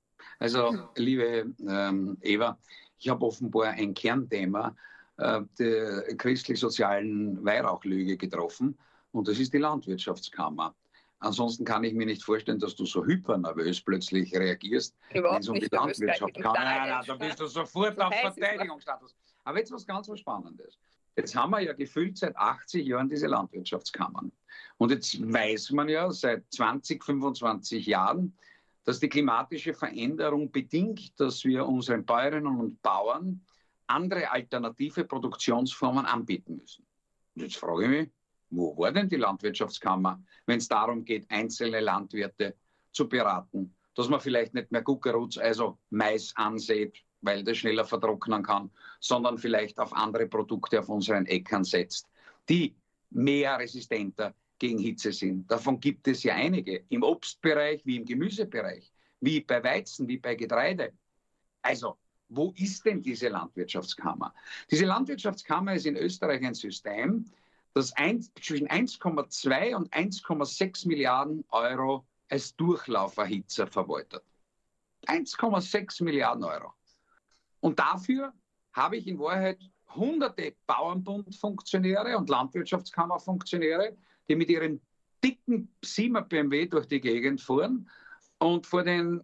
Also, liebe ähm, Eva, ich habe offenbar ein Kernthema äh, der christlich-sozialen Weihrauchlüge getroffen, und das ist die Landwirtschaftskammer. Ansonsten kann ich mir nicht vorstellen, dass du so hypernervös plötzlich reagierst, wenn es um die Landwirtschaft geht. Nein, nein, da bist du sofort so auf Verteidigungsstatus. Aber jetzt was ganz was Spannendes. Jetzt haben wir ja gefühlt seit achtzig Jahren diese Landwirtschaftskammern. Und jetzt weiß man ja seit zwanzig, fünfundzwanzig Jahren, dass die klimatische Veränderung bedingt, dass wir unseren Bäuerinnen und Bauern andere alternative Produktionsformen anbieten müssen. Und jetzt frage ich mich, wo war denn die Landwirtschaftskammer, wenn es darum geht, einzelne Landwirte zu beraten, dass man vielleicht nicht mehr Guckerutz, also Mais ansät, weil das schneller vertrocknen kann, sondern vielleicht auf andere Produkte auf unseren Äckern setzt, die mehr resistenter gegen Hitze sind. Davon gibt es ja einige, im Obstbereich wie im Gemüsebereich, wie bei Weizen, wie bei Getreide. Also, wo ist denn diese Landwirtschaftskammer? Diese Landwirtschaftskammer ist in Österreich ein System, das ein, zwischen eins Komma zwei und eins Komma sechs Milliarden Euro als Durchlauferhitzer verwaltet. eins Komma sechs Milliarden Euro. Und dafür habe ich in Wahrheit hunderte Bauernbundfunktionäre und Landwirtschaftskammerfunktionäre, die mit ihrem dicken Siemer B M W durch die Gegend fahren und vor den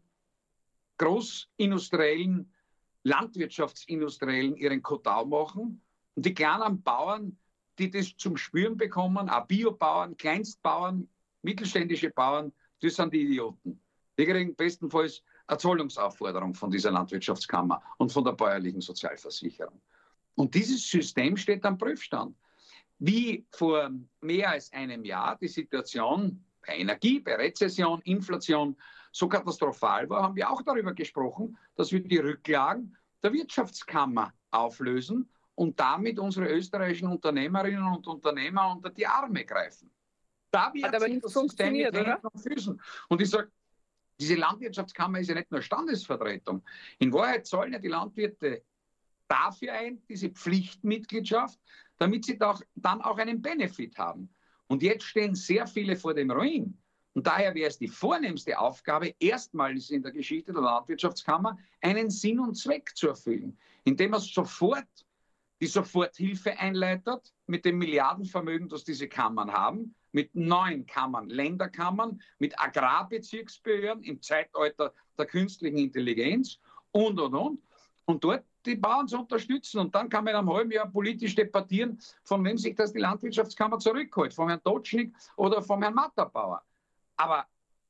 großindustriellen, Landwirtschaftsindustriellen ihren Kotau machen. Und die kleinen Bauern, die das zum Spüren bekommen, auch Biobauern, Kleinstbauern, mittelständische Bauern, das sind die Idioten. Die kriegen bestenfalls eine Zahlungsaufforderung von dieser Landwirtschaftskammer und von der bäuerlichen Sozialversicherung. Und dieses System steht am Prüfstand. Wie vor mehr als einem Jahr die Situation bei Energie, bei Rezession, Inflation so katastrophal war, haben wir auch darüber gesprochen, dass wir die Rücklagen der Wirtschaftskammer auflösen und damit unsere österreichischen Unternehmerinnen und Unternehmer unter die Arme greifen. Da wird Hat aber nicht funktioniert, oder? Und ich sage, diese Landwirtschaftskammer ist ja nicht nur Standesvertretung. In Wahrheit zahlen ja die Landwirte dafür ein, diese Pflichtmitgliedschaft, damit sie doch dann auch einen Benefit haben. Und jetzt stehen sehr viele vor dem Ruin. Und daher wäre es die vornehmste Aufgabe, erstmals in der Geschichte der Landwirtschaftskammer einen Sinn und Zweck zu erfüllen, indem man sofort die Soforthilfe einleitet mit dem Milliardenvermögen, das diese Kammern haben, mit neuen Kammern, Länderkammern, mit Agrarbezirksbehörden im Zeitalter der künstlichen Intelligenz und, und, und. Und dort die Bauern zu unterstützen. Und dann kann man in einem halben Jahr politisch debattieren, von wem sich das die Landwirtschaftskammer zurückholt, vom Herrn Totschnig oder vom Herrn Matterbauer. Aber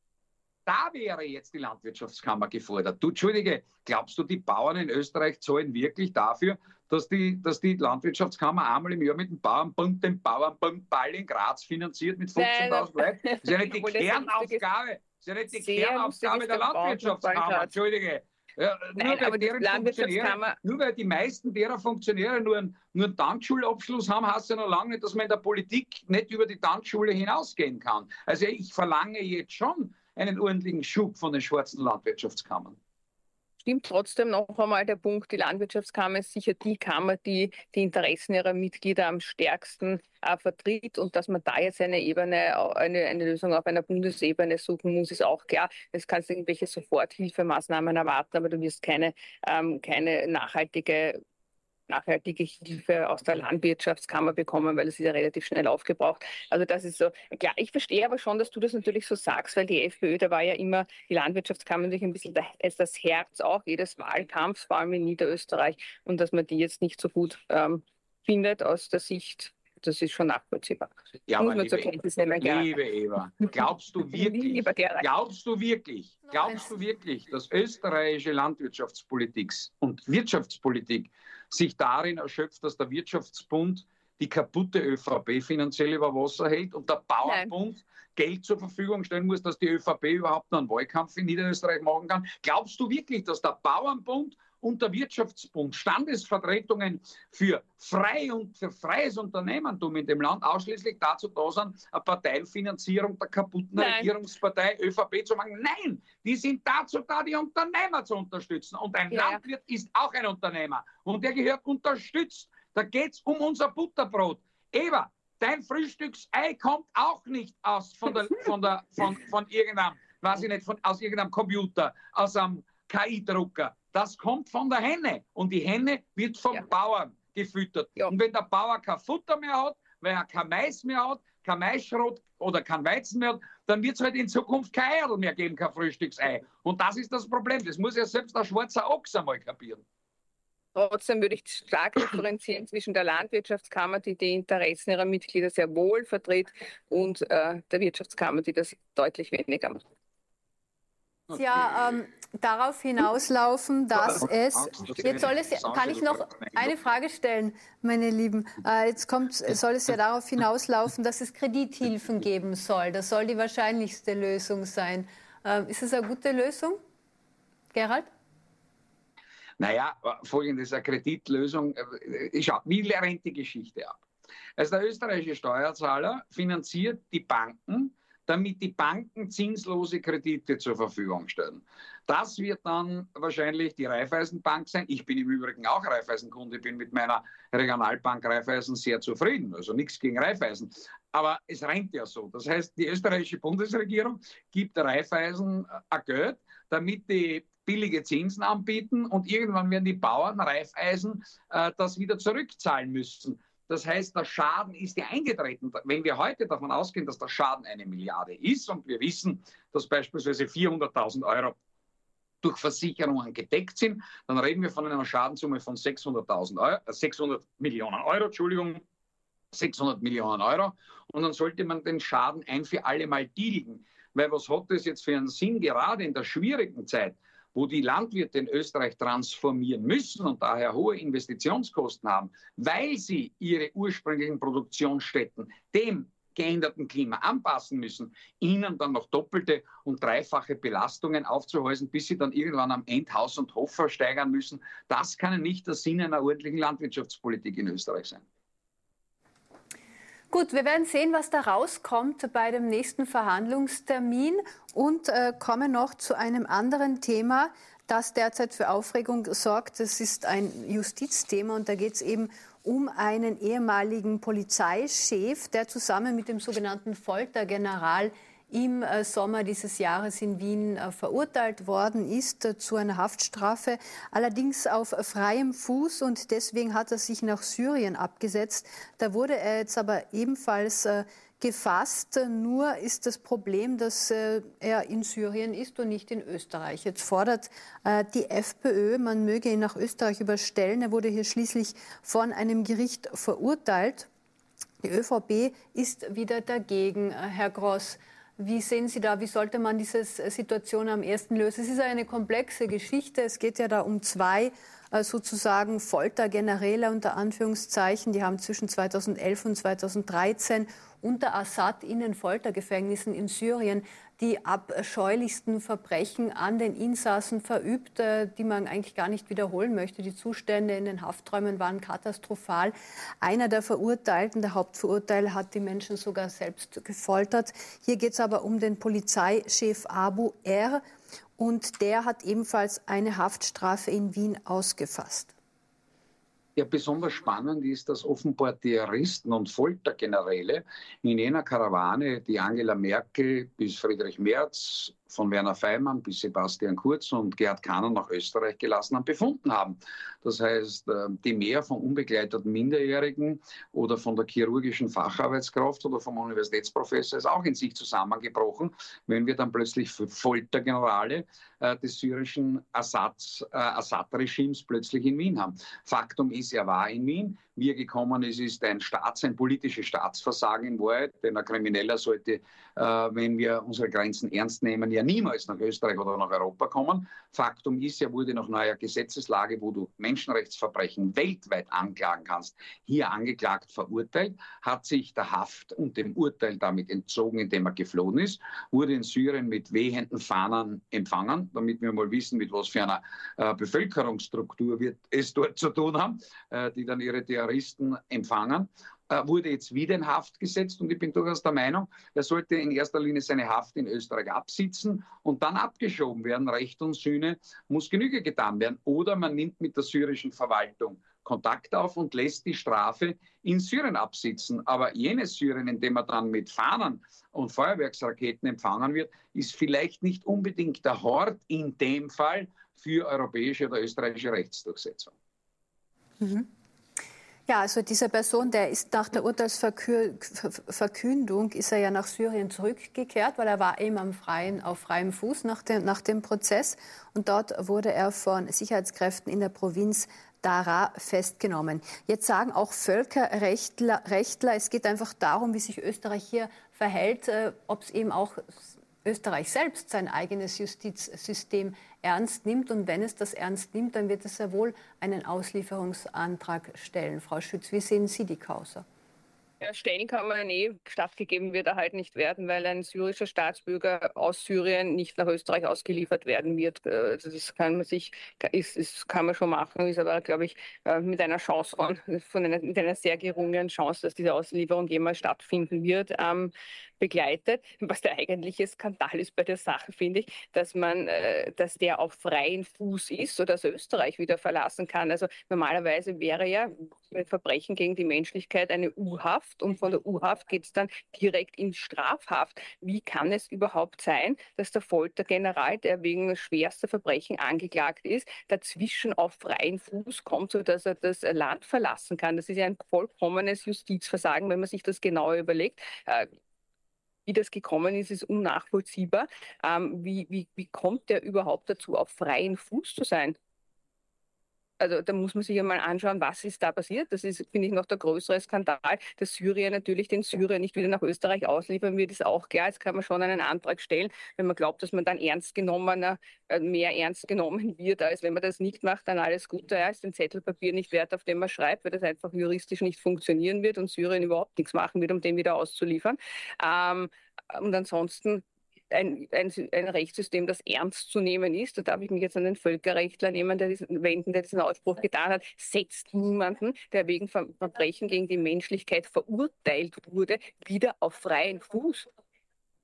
da wäre jetzt die Landwirtschaftskammer gefordert. Du, Entschuldige, glaubst du, die Bauern in Österreich zahlen wirklich dafür, dass die, dass die Landwirtschaftskammer einmal im Jahr mit dem Bauernbund den Bauernbundball in Graz finanziert mit fünfzehntausend Leuten? Das ist ja nicht die Kernaufgabe, das ist ja nicht die Kernaufgabe der Landwirtschaftskammer, Entschuldige. Ja, Nein, nur, weil aber die deren Landwirtschaftskammer... nur weil die meisten derer Funktionäre nur einen, nur einen Tanzschulabschluss haben, heißt ja noch lange nicht, dass man in der Politik nicht über die Tanzschule hinausgehen kann. Also ich verlange jetzt schon einen ordentlichen Schub von den schwarzen Landwirtschaftskammern. Stimmt trotzdem noch einmal der Punkt, die Landwirtschaftskammer ist sicher die Kammer, die die Interessen ihrer Mitglieder am stärksten äh, vertritt, und dass man da jetzt eine Ebene, eine, eine Lösung auf einer Bundesebene suchen muss, ist auch klar. Es kannst irgendwelche Soforthilfemaßnahmen erwarten, aber du wirst keine, ähm, keine nachhaltige nachhaltige Hilfe aus der Landwirtschaftskammer bekommen, weil es ist ja relativ schnell aufgebraucht. Also das ist so, klar, ich verstehe aber schon, dass du das natürlich so sagst, weil die FPÖ, da war ja immer die Landwirtschaftskammer natürlich ein bisschen das Herz auch jedes Wahlkampfs, vor allem in Niederösterreich, und dass man die jetzt nicht so gut ähm, findet aus der Sicht, das ist schon nachvollziehbar. Ja, muss aber man zur liebe, Kenntnis nehmen, liebe Eva, glaubst du wirklich, glaubst du wirklich, glaubst du wirklich, dass österreichische Landwirtschaftspolitik und Wirtschaftspolitik sich darin erschöpft, dass der Wirtschaftsbund die kaputte ÖVP finanziell über Wasser hält und der Bauernbund Nein. Geld zur Verfügung stellen muss, dass die ÖVP überhaupt noch einen Wahlkampf in Niederösterreich machen kann? Glaubst du wirklich, dass der Bauernbund und der Wirtschaftsbund Standesvertretungen für frei und für freies Unternehmertum in dem Land ausschließlich dazu da sind, eine Parteienfinanzierung der kaputten Nein. Regierungspartei ÖVP zu machen? Nein, die sind dazu da, die Unternehmer zu unterstützen. Und ein ja. Landwirt ist auch ein Unternehmer und der gehört unterstützt. Da geht es um unser Butterbrot. Eva, dein Frühstücksei kommt auch nicht aus von, der, von, der, von, von irgendeinem, weiß ich nicht, von, aus irgendeinem Computer, aus einem K I-Drucker. Das kommt von der Henne und die Henne wird vom ja. Bauern gefüttert. Ja. Und wenn der Bauer kein Futter mehr hat, weil er kein Mais mehr hat, kein Maisschrot oder kein Weizen mehr hat, dann wird es halt in Zukunft kein Eierl mehr geben, kein Frühstücksei. Und das ist das Problem. Das muss ja selbst der schwarze Ochs einmal kapieren. Trotzdem würde ich stark differenzieren zwischen der Landwirtschaftskammer, die die Interessen ihrer Mitglieder sehr wohl vertritt, und äh, der Wirtschaftskammer, die das deutlich weniger macht. Ja, ähm, darauf hinauslaufen, dass es, jetzt soll es, kann ich noch eine Frage stellen, meine Lieben, äh, jetzt kommt, soll es ja darauf hinauslaufen, dass es Kredithilfen geben soll. Das soll die wahrscheinlichste Lösung sein. Äh, ist es eine gute Lösung, Gerald? Naja, folgendes, eine Kreditlösung, schau, wie rennt die Geschichte ab? Also der österreichische Steuerzahler finanziert die Banken, damit die Banken zinslose Kredite zur Verfügung stellen. Das wird dann wahrscheinlich die Raiffeisenbank sein. Ich bin im Übrigen auch Raiffeisenkunde, bin mit meiner Regionalbank Raiffeisen sehr zufrieden. Also nichts gegen Raiffeisen. Aber es rennt ja so. Das heißt, die österreichische Bundesregierung gibt der Raiffeisen ein Geld, damit die billige Zinsen anbieten, und irgendwann werden die Bauern Raiffeisen äh, das wieder zurückzahlen müssen. Das heißt, der Schaden ist ja eingetreten. Wenn wir heute davon ausgehen, dass der Schaden eine Milliarde ist, und wir wissen, dass beispielsweise vierhunderttausend Euro durch Versicherungen gedeckt sind, dann reden wir von einer Schadenssumme von sechshunderttausend Euro, äh, sechshundert Millionen Euro, Entschuldigung, sechshundert Millionen Euro. Und dann sollte man den Schaden ein für alle Mal tilgen. Weil was hat das jetzt für einen Sinn, gerade in der schwierigen Zeit, wo die Landwirte in Österreich transformieren müssen und daher hohe Investitionskosten haben, weil sie ihre ursprünglichen Produktionsstätten dem geänderten Klima anpassen müssen, ihnen dann noch doppelte und dreifache Belastungen aufzuhäusen, bis sie dann irgendwann am Ende Haus und Hof versteigern müssen. Das kann nicht der Sinn einer ordentlichen Landwirtschaftspolitik in Österreich sein. Gut, wir werden sehen, was da rauskommt bei dem nächsten Verhandlungstermin, und äh, kommen noch zu einem anderen Thema, das derzeit für Aufregung sorgt. Das ist ein Justizthema, und da geht es eben um einen ehemaligen Polizeichef, der zusammen mit dem sogenannten Foltergeneral im Sommer dieses Jahres in Wien verurteilt worden ist zu einer Haftstrafe, allerdings auf freiem Fuß, und deswegen hat er sich nach Syrien abgesetzt. Da wurde er jetzt aber ebenfalls gefasst. Nur ist das Problem, dass er in Syrien ist und nicht in Österreich. Jetzt fordert die FPÖ, man möge ihn nach Österreich überstellen. Er wurde hier schließlich von einem Gericht verurteilt. Die ÖVP ist wieder dagegen. Herr Gross, wie sehen Sie da, wie sollte man diese Situation am ersten lösen? Es ist eine komplexe Geschichte. Es geht ja da um zwei sozusagen Foltergeneräle unter Anführungszeichen. Die haben zwischen zweitausendelf und zweitausenddreizehn unter Assad in den Foltergefängnissen in Syrien die abscheulichsten Verbrechen an den Insassen verübt, die man eigentlich gar nicht wiederholen möchte. Die Zustände in den Hafträumen waren katastrophal. Einer der Verurteilten, der Hauptverurteilte, hat die Menschen sogar selbst gefoltert. Hier geht es aber um den Polizeichef Abu R. Und der hat ebenfalls eine Haftstrafe in Wien ausgefasst. Ja, besonders spannend ist, dass offenbar Terroristen und Foltergeneräle in jener Karawane, die Angela Merkel bis Friedrich Merz, von Werner Feimann bis Sebastian Kurz und Gerhard Kahner nach Österreich gelassen haben, befunden haben. Das heißt, die mehr von unbegleiteten Minderjährigen oder von der chirurgischen Facharbeitskraft oder vom Universitätsprofessor ist auch in sich zusammengebrochen, wenn wir dann plötzlich Foltergenerale äh, des syrischen Assad, äh, Assad-Regimes plötzlich in Wien haben. Faktum ist, er war in Wien. Wie er gekommen ist, ist ein Staats-, ein politisches Staatsversagen in Wahrheit, denn ein Krimineller sollte, äh, wenn wir unsere Grenzen ernst nehmen, ja niemals nach Österreich oder nach Europa kommen. Faktum ist, er wurde nach neuer Gesetzeslage, wo du Menschenrechtsverbrechen weltweit anklagen kannst, hier angeklagt, verurteilt, hat sich der Haft und dem Urteil damit entzogen, indem er geflohen ist, wurde in Syrien mit wehenden Fahnen empfangen, damit wir mal wissen, mit was für einer äh, Bevölkerungsstruktur wir es dort zu tun haben, äh, die dann ihre Terroristen empfangen, äh, wurde jetzt wieder in Haft gesetzt, und ich bin durchaus der Meinung, er sollte in erster Linie seine Haft in Österreich absitzen und dann abgeschoben werden. Recht und Sühne muss Genüge getan werden. Oder man nimmt mit der syrischen Verwaltung Kontakt auf und lässt die Strafe in Syrien absitzen. Aber jenes Syrien, in dem er dann mit Fahnen und Feuerwerksraketen empfangen wird, ist vielleicht nicht unbedingt der Hort in dem Fall für europäische oder österreichische Rechtsdurchsetzung. Mhm. Ja, also diese Person, der ist nach der Urteilsverkündung, ist er ja nach Syrien zurückgekehrt, weil er war eben am freien, auf freiem Fuß nach dem, nach dem Prozess. Und dort wurde er von Sicherheitskräften in der Provinz Daraa festgenommen. Jetzt sagen auch Völkerrechtler, Rechtler, es geht einfach darum, wie sich Österreich hier verhält, äh, ob es eben auch Österreich selbst sein eigenes Justizsystem ernst nimmt. Und wenn es das ernst nimmt, dann wird es sehr wohl einen Auslieferungsantrag stellen. Frau Schütz, wie sehen Sie die Causa? Ja, stellen kann man eh, stattgegeben wird er halt nicht werden, weil ein syrischer Staatsbürger aus Syrien nicht nach Österreich ausgeliefert werden wird. Das kann man sich, ist, ist, kann man schon machen, ist aber, glaube ich, mit einer Chance, von, von einer, mit einer sehr geringen Chance, dass diese Auslieferung jemals stattfinden wird, ähm, begleitet. Was der eigentliche Skandal ist bei der Sache, finde ich, dass man, äh, dass der auf freien Fuß ist, sodass Österreich wieder verlassen kann. Also normalerweise wäre ja ein Verbrechen gegen die Menschlichkeit eine U-Haft, und von der U-Haft geht es dann direkt in Strafhaft. Wie kann es überhaupt sein, dass der Foltergeneral, der wegen schwerster Verbrechen angeklagt ist, dazwischen auf freien Fuß kommt, sodass er das Land verlassen kann? Das ist ja ein vollkommenes Justizversagen, wenn man sich das genauer überlegt. Äh, Wie das gekommen ist, ist unnachvollziehbar. Ähm, wie, wie, wie kommt der überhaupt dazu, auf freien Fuß zu sein? Also da muss man sich ja mal anschauen, was ist da passiert. Das ist, finde ich, noch der größere Skandal. Dass Syrien natürlich den Syrer nicht wieder nach Österreich ausliefern wird, ist auch klar. Jetzt kann man schon einen Antrag stellen, wenn man glaubt, dass man dann ernst genommener, mehr ernst genommen wird, als wenn man das nicht macht, dann alles Gute. Ja, ist ein Zettelpapier nicht wert, auf dem man schreibt, weil das einfach juristisch nicht funktionieren wird und Syrien überhaupt nichts machen wird, um den wieder auszuliefern. Ähm, und ansonsten Ein, ein, ein Rechtssystem, das ernst zu nehmen ist, da darf ich mich jetzt an den Völkerrechtler nehmen, der diesen, wenden, der diesen Ausspruch getan hat, setzt niemanden, der wegen Verbrechen gegen die Menschlichkeit verurteilt wurde, wieder auf freien Fuß.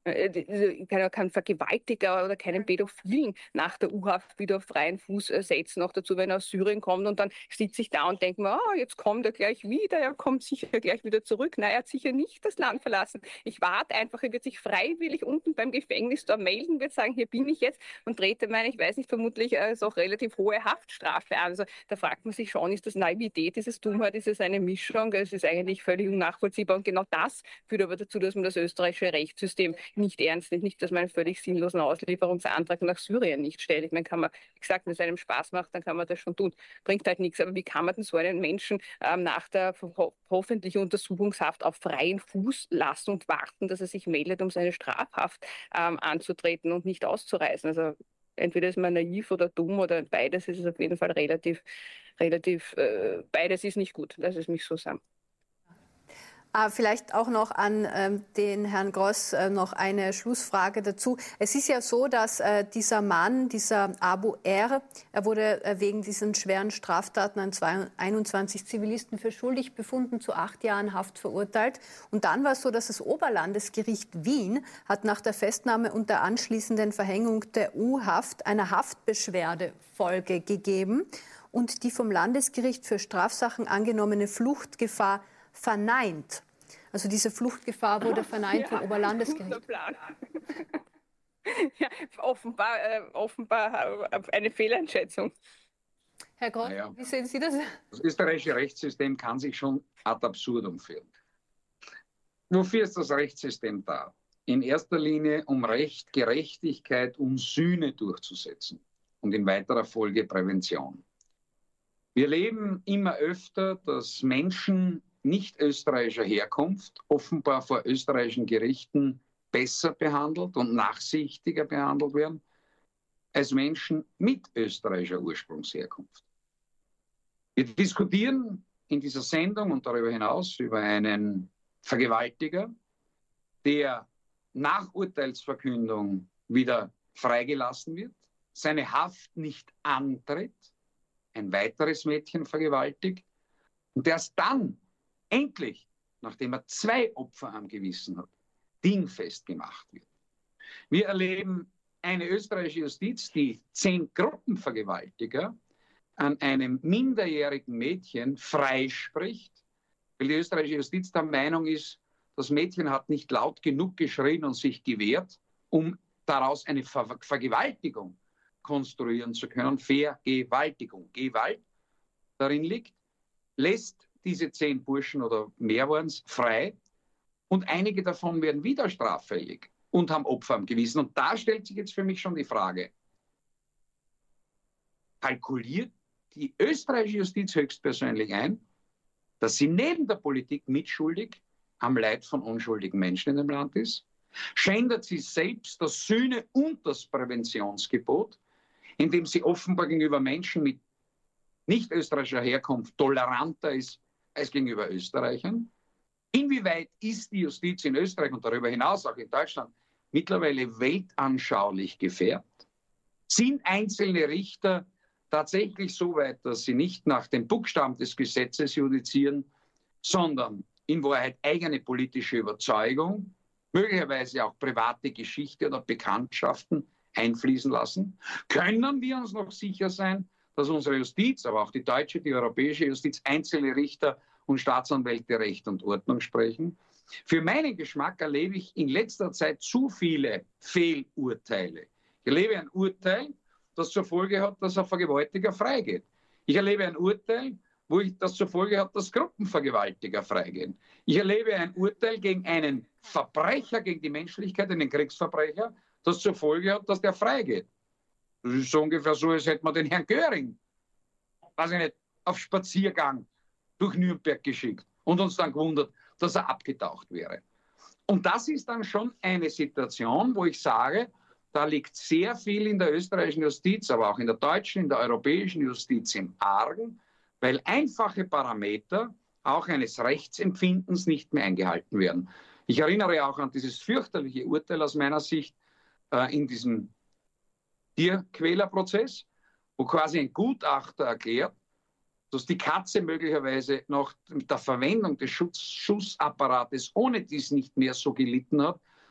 Kann, kann Vergewaltiger oder keinen Pädophilen nach der U-Haft wieder auf freien Fuß setzen. Auch dazu, wenn er aus Syrien kommt und dann sitze ich da und denke mir, oh, jetzt kommt er gleich wieder, er kommt sicher gleich wieder zurück. Nein, er hat sicher nicht das Land verlassen. Ich warte einfach, er wird sich freiwillig unten beim Gefängnis da melden, wird sagen, hier bin ich jetzt und trete meine, ich weiß nicht, vermutlich äh, auch relativ hohe Haftstrafe an. Also da fragt man sich schon, ist das Naivität, ist es Dummheit, ist es eine Mischung? Es ist eigentlich völlig unnachvollziehbar und genau das führt aber dazu, dass man das österreichische Rechtssystem nicht ernst nimmt, nicht, dass man einen völlig sinnlosen Auslieferungsantrag nach Syrien nicht stellt. Ich meine, kann man, wie gesagt, wenn es einem Spaß macht, dann kann man das schon tun. Bringt halt nichts. Aber wie kann man denn so einen Menschen ähm, nach der ho hoffentlich Untersuchungshaft auf freien Fuß lassen und warten, dass er sich meldet, um seine Strafhaft ähm, anzutreten und nicht auszureisen? Also entweder ist man naiv oder dumm oder beides ist es auf jeden Fall relativ, relativ, äh, beides ist nicht gut. Lass es mich so sagen. Ah, vielleicht auch noch an ähm, den Herrn Gross äh, noch eine Schlussfrage dazu. Es ist ja so, dass äh, dieser Mann, dieser Abu R., er wurde äh, wegen diesen schweren Straftaten an einundzwanzig Zivilisten für schuldig befunden, zu acht Jahren Haft verurteilt. Und dann war es so, dass das Oberlandesgericht Wien hat nach der Festnahme und der anschließenden Verhängung der U-Haft eine Haftbeschwerde Folge gegeben und die vom Landesgericht für Strafsachen angenommene Fluchtgefahr verneint. Also diese Fluchtgefahr wurde verneint ja, vom Oberlandesgericht. Ja, offenbar, äh, offenbar eine Fehleinschätzung. Herr Gross, naja, wie sehen Sie das? Das österreichische Rechtssystem kann sich schon ad absurdum führen. Wofür ist das Rechtssystem da? In erster Linie, um Recht, Gerechtigkeit und Sühne durchzusetzen und in weiterer Folge Prävention. Wir erleben immer öfter, dass Menschen nicht österreichischer Herkunft offenbar vor österreichischen Gerichten besser behandelt und nachsichtiger behandelt werden als Menschen mit österreichischer Ursprungsherkunft. Wir diskutieren in dieser Sendung und darüber hinaus über einen Vergewaltiger, der nach Urteilsverkündung wieder freigelassen wird, seine Haft nicht antritt, ein weiteres Mädchen vergewaltigt und erst dann endlich, nachdem er zwei Opfer am Gewissen hat, dingfest gemacht wird. Wir erleben eine österreichische Justiz, die zehn Gruppenvergewaltiger an einem minderjährigen Mädchen freispricht, weil die österreichische Justiz der Meinung ist, das Mädchen hat nicht laut genug geschrien und sich gewehrt, um daraus eine Ver Vergewaltigung konstruieren zu können. Vergewaltigung, Gewalt darin liegt, lässt diese zehn Burschen oder mehr waren es frei und einige davon werden wieder straffällig und haben Opfer am Gewissen. Und da stellt sich jetzt für mich schon die Frage, kalkuliert die österreichische Justiz höchstpersönlich ein, dass sie neben der Politik mitschuldig am Leid von unschuldigen Menschen in dem Land ist? Schändet sie selbst das Sühne- und das Präventionsgebot, indem sie offenbar gegenüber Menschen mit nicht österreichischer Herkunft toleranter ist als gegenüber Österreichern? Inwieweit ist die Justiz in Österreich und darüber hinaus auch in Deutschland mittlerweile weltanschaulich gefärbt? Sind einzelne Richter tatsächlich so weit, dass sie nicht nach dem Buchstaben des Gesetzes judizieren, sondern in Wahrheit eigene politische Überzeugung, möglicherweise auch private Geschichte oder Bekanntschaften einfließen lassen? Können wir uns noch sicher sein, dass unsere Justiz, aber auch die deutsche, die europäische Justiz, einzelne Richter und Staatsanwälte Recht und Ordnung sprechen? Für meinen Geschmack erlebe ich in letzter Zeit zu viele Fehlurteile. Ich erlebe ein Urteil, das zur Folge hat, dass ein Vergewaltiger freigeht. Ich erlebe ein Urteil, wo ich das zur Folge hat, dass Gruppenvergewaltiger freigehen. Ich erlebe ein Urteil gegen einen Verbrecher, gegen die Menschlichkeit, einen Kriegsverbrecher, das zur Folge hat, dass der freigeht. Das ist so ungefähr so, als hätte man den Herrn Göring, weiß ich nicht, auf Spaziergang durch Nürnberg geschickt und uns dann gewundert, dass er abgetaucht wäre. Und das ist dann schon eine Situation, wo ich sage, da liegt sehr viel in der österreichischen Justiz, aber auch in der deutschen, in der europäischen Justiz im Argen, weil einfache Parameter auch eines Rechtsempfindens nicht mehr eingehalten werden. Ich erinnere auch an dieses fürchterliche Urteil aus meiner Sicht äh, in diesem Tierquälerprozess, wo quasi ein Gutachter erklärt, dass die Katze möglicherweise noch mit der Verwendung des Schutz Schussapparates ohne dies nicht mehr so gelitten hat,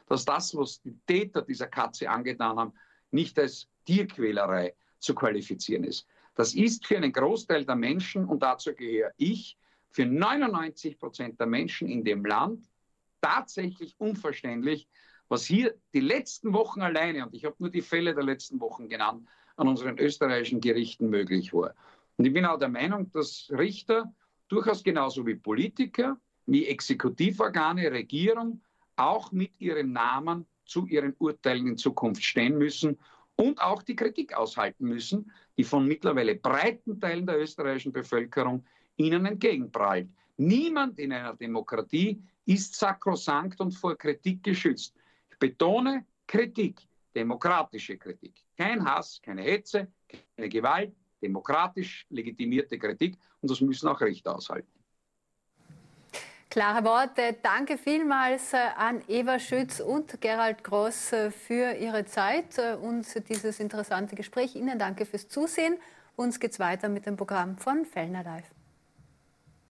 dass das, was die Täter dieser Katze angetan haben, nicht als Tierquälerei zu qualifizieren ist. Das ist für einen Großteil der Menschen, und dazu gehöre ich, für neunundneunzig Prozent der Menschen in dem Land tatsächlich unverständlich, was hier die letzten Wochen alleine, und ich habe nur die Fälle der letzten Wochen genannt, an unseren österreichischen Gerichten möglich war. Und ich bin auch der Meinung, dass Richter durchaus genauso wie Politiker, wie Exekutivorgane, Regierung, auch mit ihrem Namen zu ihren Urteilen in Zukunft stehen müssen und auch die Kritik aushalten müssen, die von mittlerweile breiten Teilen der österreichischen Bevölkerung ihnen entgegenprallt. Niemand in einer Demokratie ist sakrosankt und vor Kritik geschützt. Ich betone Kritik, demokratische Kritik. Kein Hass, keine Hetze, keine Gewalt, demokratisch legitimierte Kritik, und das müssen auch Richter aushalten. Klare Worte. Danke vielmals an Eva Schütz und Gerald Gross für Ihre Zeit und dieses interessante Gespräch. Ihnen danke fürs Zusehen. Uns geht's weiter mit dem Programm von Fellner Live.